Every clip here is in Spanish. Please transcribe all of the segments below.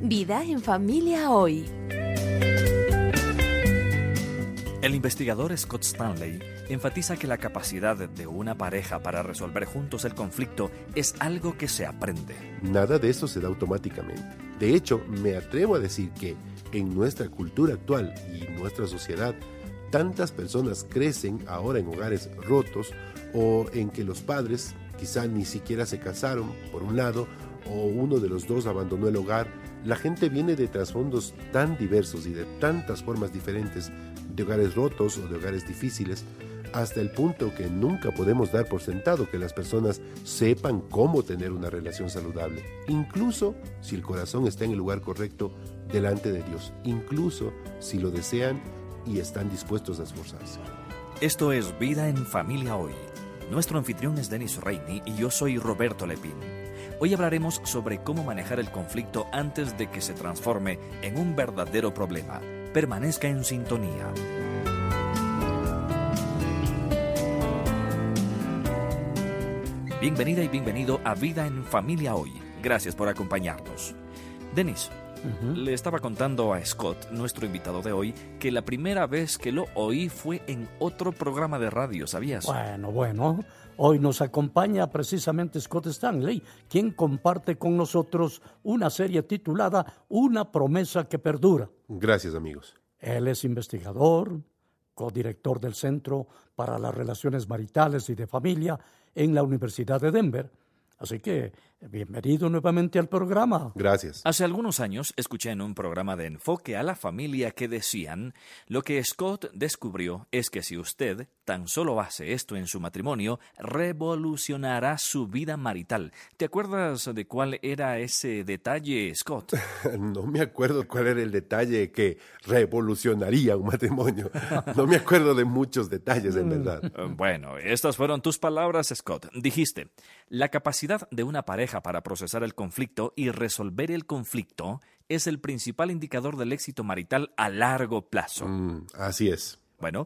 Vida en Familia Hoy. El investigador Scott Stanley enfatiza que la capacidad de una pareja para resolver juntos el conflicto es algo que se aprende. Nada de eso se da automáticamente. De hecho, me atrevo a decir que en nuestra cultura actual y nuestra sociedad, tantas personas crecen ahora en hogares rotos o en que los padres quizá ni siquiera se casaron, por un lado, o uno de los dos abandonó el hogar. La gente viene de trasfondos tan diversos y de tantas formas diferentes, de hogares rotos o de hogares difíciles, hasta el punto que nunca podemos dar por sentado que las personas sepan cómo tener una relación saludable, incluso si el corazón está en el lugar correcto delante de Dios, incluso si lo desean y están dispuestos a esforzarse. Esto es Vida en Familia Hoy. Nuestro anfitrión es Dennis Reini y yo soy Roberto Lepín. Hoy hablaremos sobre cómo manejar el conflicto antes de que se transforme en un verdadero problema. Permanezca en sintonía. Bienvenida y bienvenido a Vida en Familia Hoy. Gracias por acompañarnos. Dennis, le estaba contando a Scott, nuestro invitado de hoy, que la primera vez que lo oí fue en otro programa de radio, ¿sabías? Bueno. Hoy nos acompaña precisamente Scott Stanley, quien comparte con nosotros una serie titulada Una promesa que perdura. Gracias, amigos. Él es investigador, codirector del Centro para las Relaciones Maritales y de Familia en la Universidad de Denver. Así que, bienvenido nuevamente al programa. Gracias. Hace algunos años escuché en un programa de enfoque a la familia que decían: lo que Scott descubrió es que si usted tan solo hace esto en su matrimonio, revolucionará su vida marital. ¿Te acuerdas de cuál era ese detalle, Scott? No me acuerdo cuál era el detalle que revolucionaría un matrimonio. No me acuerdo de muchos detalles, en verdad. Bueno, estas fueron tus palabras, Scott. Dijiste: la capacidad de una pareja para procesar el conflicto y resolver el conflicto es el principal indicador del éxito marital a largo plazo. Así es. Bueno,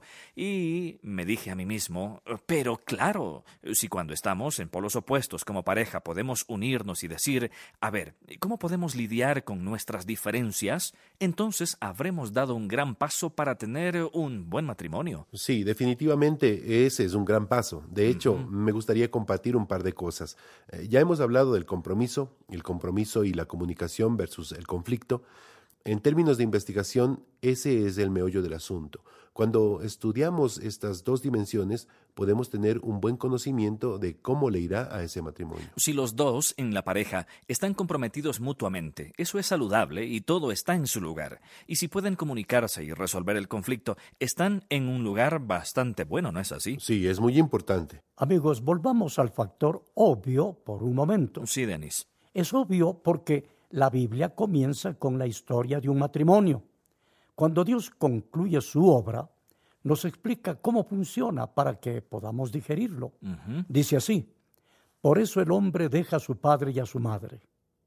y me dije a mí mismo, pero claro, si cuando estamos en polos opuestos como pareja podemos unirnos y decir, a ver, ¿cómo podemos lidiar con nuestras diferencias? Entonces habremos dado un gran paso para tener un buen matrimonio. Sí, definitivamente ese es un gran paso. De hecho, me gustaría compartir un par de cosas. Ya hemos hablado del compromiso, el compromiso y la comunicación versus el conflicto. En términos de investigación, ese es el meollo del asunto. Cuando estudiamos estas dos dimensiones, podemos tener un buen conocimiento de cómo le irá a ese matrimonio. Si los dos en la pareja están comprometidos mutuamente, eso es saludable y todo está en su lugar. Y si pueden comunicarse y resolver el conflicto, están en un lugar bastante bueno, ¿no es así? Sí, es muy importante. Amigos, volvamos al factor obvio por un momento. Sí, Dennis. Es obvio porque la Biblia comienza con la historia de un matrimonio. Cuando Dios concluye su obra, nos explica cómo funciona para que podamos digerirlo. Dice así: por eso el hombre deja a su padre y a su madre.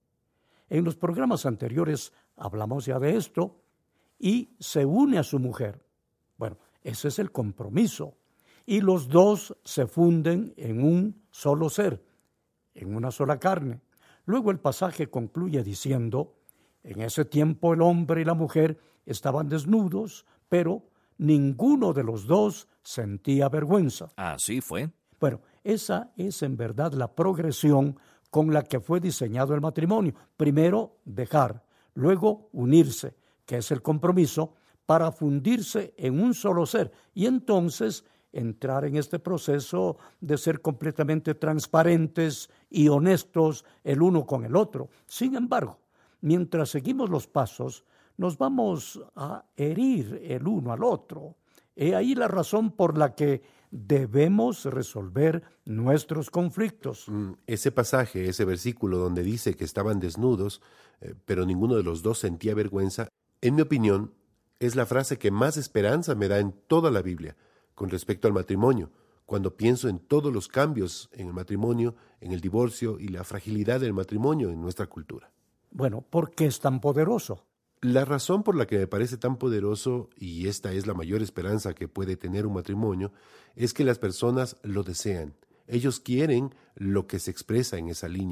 En los programas anteriores hablamos ya de esto, y se une a su mujer. Bueno, ese es el compromiso. Y los dos se funden en un solo ser, en una sola carne. Luego el pasaje concluye diciendo: en ese tiempo el hombre y la mujer estaban desnudos, pero ninguno de los dos sentía vergüenza. Así fue. Bueno, esa es en verdad la progresión con la que fue diseñado el matrimonio. Primero dejar, luego unirse, que es el compromiso, para fundirse en un solo ser, y entonces entrar en este proceso de ser completamente transparentes y honestos el uno con el otro. Sin embargo, mientras seguimos los pasos, nos vamos a herir el uno al otro. He ahí la razón por la que debemos resolver nuestros conflictos. Ese pasaje, ese versículo donde dice que estaban desnudos, pero ninguno de los dos sentía vergüenza, en mi opinión, es la frase que más esperanza me da en toda la Biblia con respecto al matrimonio, cuando pienso en todos los cambios en el matrimonio, en el divorcio y la fragilidad del matrimonio en nuestra cultura. Bueno, ¿por qué es tan poderoso? La razón por la que me parece tan poderoso, y esta es la mayor esperanza que puede tener un matrimonio, es que las personas lo desean. Ellos quieren lo que se expresa en esa línea.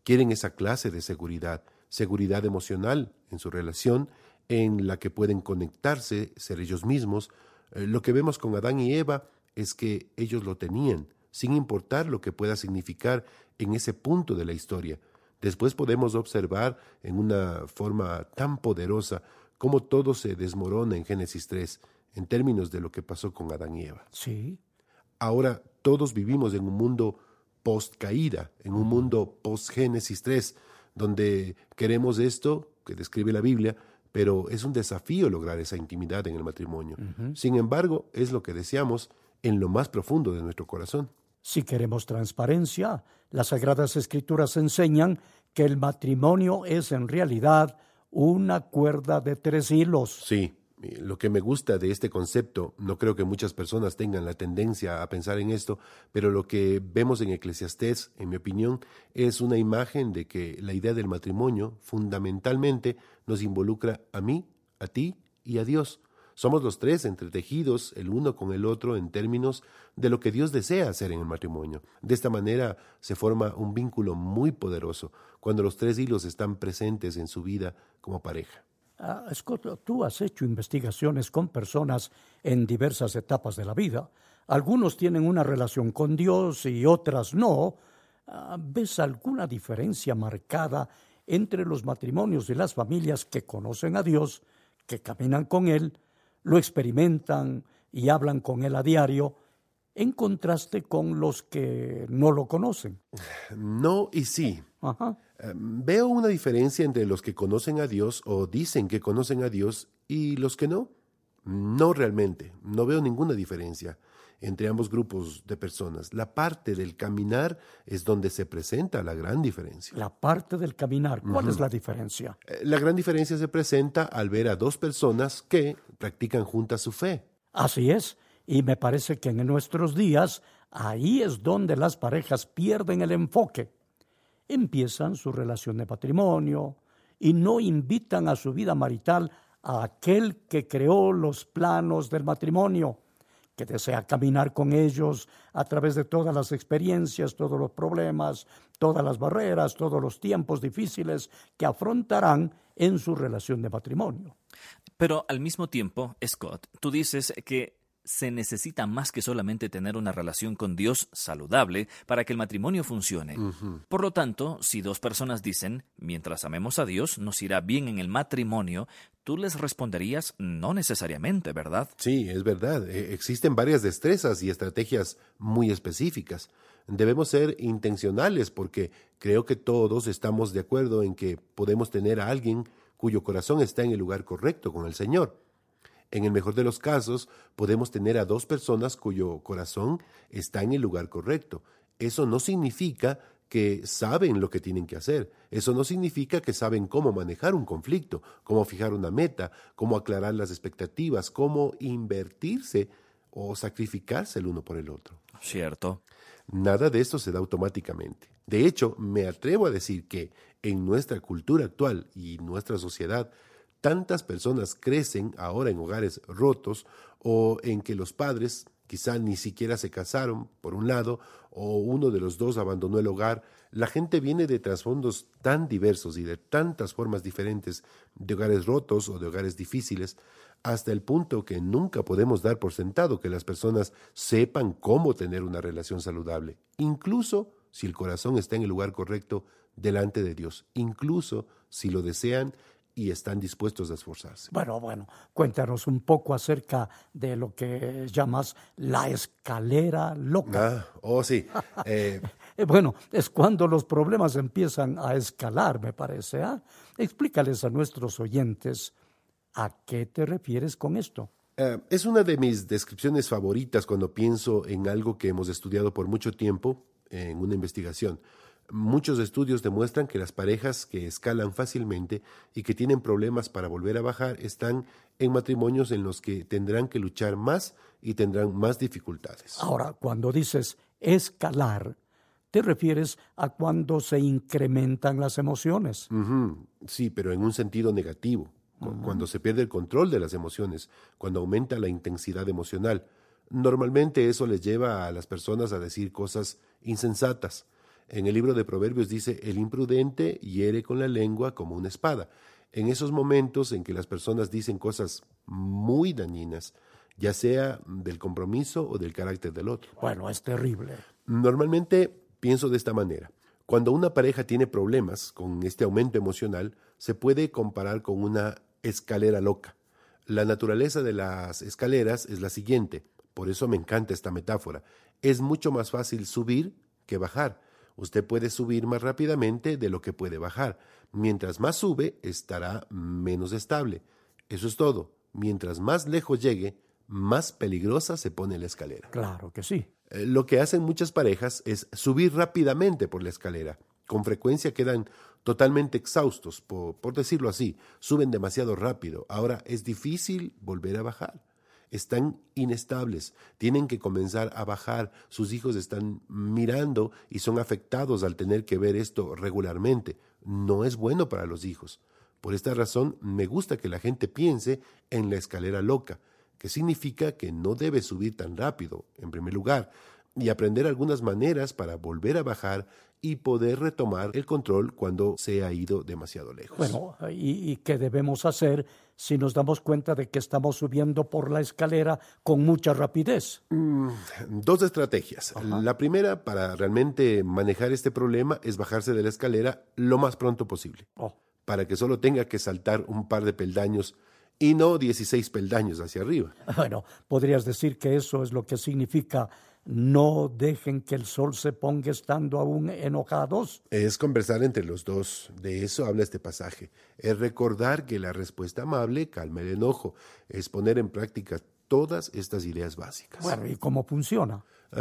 Quieren esa clase de seguridad emocional en su relación, en la que pueden conectarse, ser ellos mismos. Lo que vemos con Adán y Eva es que ellos lo tenían, sin importar lo que pueda significar en ese punto de la historia. Después podemos observar en una forma tan poderosa cómo todo se desmorona en Génesis 3, en términos de lo que pasó con Adán y Eva. Sí. Ahora todos vivimos en un mundo post-caída, en un mundo post-Génesis 3, donde queremos esto que describe la Biblia, pero es un desafío lograr esa intimidad en el matrimonio. Sin embargo, es lo que deseamos en lo más profundo de nuestro corazón. Si queremos transparencia, las Sagradas Escrituras enseñan que el matrimonio es en realidad una cuerda de 3 hilos. Sí, lo que me gusta de este concepto, no creo que muchas personas tengan la tendencia a pensar en esto, pero lo que vemos en Eclesiastés, en mi opinión, es una imagen de que la idea del matrimonio fundamentalmente nos involucra a mí, a ti y a Dios. Somos los 3 entretejidos el uno con el otro en términos de lo que Dios desea hacer en el matrimonio. De esta manera se forma un vínculo muy poderoso cuando los 3 hilos están presentes en su vida como pareja. Scott, tú has hecho investigaciones con personas en diversas etapas de la vida. Algunos tienen una relación con Dios y otras no. ¿Ves alguna diferencia marcada entre los matrimonios y las familias que conocen a Dios, que caminan con Él, lo experimentan y hablan con Él a diario, en contraste con los que no lo conocen? No y sí. Ajá. Veo una diferencia entre los que conocen a Dios o dicen que conocen a Dios y los que no. No realmente, no veo ninguna diferencia entre ambos grupos de personas. La parte del caminar es donde se presenta la gran diferencia. La parte del caminar, ¿cuál es la diferencia? La gran diferencia se presenta al ver a 2 personas que practican juntas su fe. Así es, y me parece que en nuestros días ahí es donde las parejas pierden el enfoque. Empiezan su relación de matrimonio y no invitan a su vida marital a aquel que creó los planos del matrimonio, que desea caminar con ellos a través de todas las experiencias, todos los problemas, todas las barreras, todos los tiempos difíciles que afrontarán en su relación de matrimonio. Pero al mismo tiempo, Scott, tú dices que se necesita más que solamente tener una relación con Dios saludable para que el matrimonio funcione. Por lo tanto, si 2 personas dicen, mientras amemos a Dios, nos irá bien en el matrimonio, tú les responderías, no necesariamente, ¿verdad? Sí, es verdad. Existen varias destrezas y estrategias muy específicas. Debemos ser intencionales porque creo que todos estamos de acuerdo en que podemos tener a alguien cuyo corazón está en el lugar correcto con el Señor. En el mejor de los casos, podemos tener a 2 personas cuyo corazón está en el lugar correcto. Eso no significa que saben lo que tienen que hacer. Eso no significa que saben cómo manejar un conflicto, cómo fijar una meta, cómo aclarar las expectativas, cómo invertirse o sacrificarse el uno por el otro. Cierto. Nada de esto se da automáticamente. De hecho, me atrevo a decir que en nuestra cultura actual y nuestra sociedad, tantas personas crecen ahora en hogares rotos o en que los padres quizá ni siquiera se casaron, por un lado, o uno de los 2 abandonó el hogar. La gente viene de trasfondos tan diversos y de tantas formas diferentes, de hogares rotos o de hogares difíciles, hasta el punto que nunca podemos dar por sentado que las personas sepan cómo tener una relación saludable, incluso si el corazón está en el lugar correcto delante de Dios, incluso si lo desean y están dispuestos a esforzarse. Bueno, cuéntanos un poco acerca de lo que llamas la escalera loca. Sí. Bueno, es cuando los problemas empiezan a escalar, me parece. Explícales a nuestros oyentes a qué te refieres con esto. Es una de mis descripciones favoritas cuando pienso en algo que hemos estudiado por mucho tiempo en una investigación. Muchos estudios demuestran que las parejas que escalan fácilmente y que tienen problemas para volver a bajar están en matrimonios en los que tendrán que luchar más y tendrán más dificultades. Ahora, cuando dices escalar, te refieres a cuando se incrementan las emociones. Sí, pero en un sentido negativo. Cuando se pierde el control de las emociones, cuando aumenta la intensidad emocional. Normalmente eso les lleva a las personas a decir cosas insensatas. En el libro de Proverbios dice, el imprudente hiere con la lengua como una espada. En esos momentos en que las personas dicen cosas muy dañinas, ya sea del compromiso o del carácter del otro. Bueno, es terrible. Normalmente pienso de esta manera. Cuando una pareja tiene problemas con este aumento emocional, se puede comparar con una escalera loca. La naturaleza de las escaleras es la siguiente, por eso me encanta esta metáfora. Es mucho más fácil subir que bajar. Usted puede subir más rápidamente de lo que puede bajar. Mientras más sube, estará menos estable. Eso es todo. Mientras más lejos llegue, más peligrosa se pone la escalera. Claro que sí. Lo que hacen muchas parejas es subir rápidamente por la escalera. Con frecuencia quedan totalmente exhaustos, por decirlo así. Suben demasiado rápido. Ahora es difícil volver a bajar. Están inestables, tienen que comenzar a bajar, sus hijos están mirando y son afectados al tener que ver esto regularmente. No es bueno para los hijos. Por esta razón, me gusta que la gente piense en la escalera loca, que significa que no debe subir tan rápido, en primer lugar, y aprender algunas maneras para volver a bajar y poder retomar el control cuando se ha ido demasiado lejos. Bueno, ¿y qué debemos hacer si nos damos cuenta de que estamos subiendo por la escalera con mucha rapidez? Dos estrategias. Ajá. La primera, para realmente manejar este problema, es bajarse de la escalera lo más pronto posible, para que solo tenga que saltar un par de peldaños y no 16 peldaños hacia arriba. Bueno, podrías decir que eso es lo que significa no dejen que el sol se ponga estando aún enojados. Es conversar entre los dos, de eso habla este pasaje. Es recordar que la respuesta amable calma el enojo, es poner en práctica todas estas ideas básicas. Bueno, ¿y cómo funciona?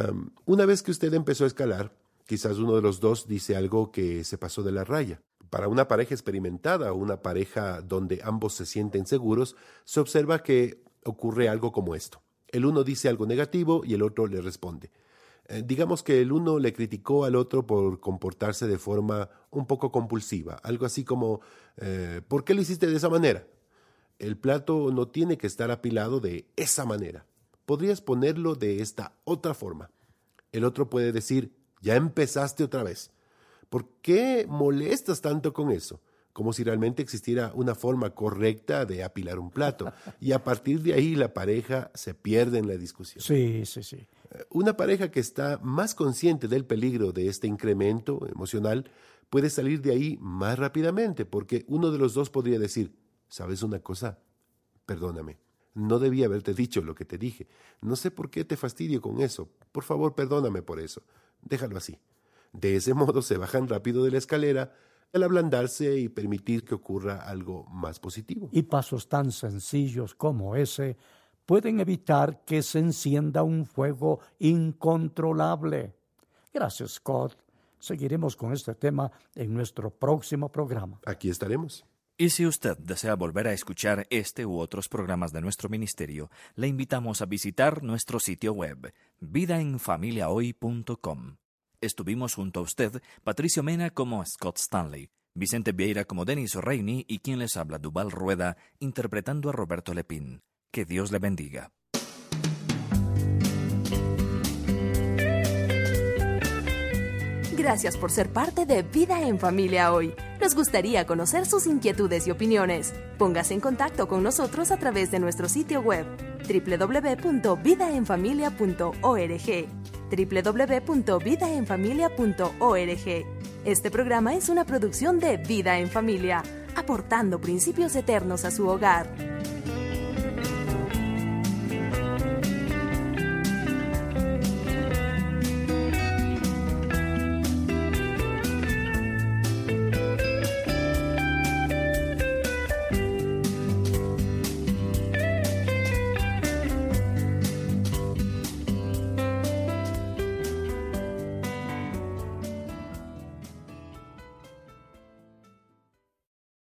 Una vez que usted empezó a escalar, quizás uno de los dos dice algo que se pasó de la raya. Para una pareja experimentada o una pareja donde ambos se sienten seguros, se observa que ocurre algo como esto. El uno dice algo negativo y el otro le responde. Digamos que el uno le criticó al otro por comportarse de forma un poco compulsiva, algo así como, ¿por qué lo hiciste de esa manera? El plato no tiene que estar apilado de esa manera. Podrías ponerlo de esta otra forma. El otro puede decir, ya empezaste otra vez. ¿Por qué molestas tanto con eso? Como si realmente existiera una forma correcta de apilar un plato. Y a partir de ahí la pareja se pierde en la discusión. Sí. Una pareja que está más consciente del peligro de este incremento emocional puede salir de ahí más rápidamente, porque uno de los dos podría decir, ¿sabes una cosa? Perdóname, no debía haberte dicho lo que te dije. No sé por qué te fastidio con eso. Por favor, perdóname por eso. Déjalo así. De ese modo se bajan rápido de la escalera al ablandarse y permitir que ocurra algo más positivo. Y pasos tan sencillos como ese pueden evitar que se encienda un fuego incontrolable. Gracias, Scott. Seguiremos con este tema en nuestro próximo programa. Aquí estaremos. Y si usted desea volver a escuchar este u otros programas de nuestro ministerio, le invitamos a visitar nuestro sitio web, vidaenfamiliahoy.com. Estuvimos junto a usted, Patricio Mena como Scott Stanley, Vicente Vieira como Denis Reini y quien les habla, Duval Rueda, interpretando a Roberto Lepín. Que Dios le bendiga. Gracias por ser parte de Vida en Familia Hoy. Nos gustaría conocer sus inquietudes y opiniones. Póngase en contacto con nosotros a través de nuestro sitio web www.vidaenfamilia.org www.vidaenfamilia.org. Este programa es una producción de Vida en Familia, aportando principios eternos a su hogar.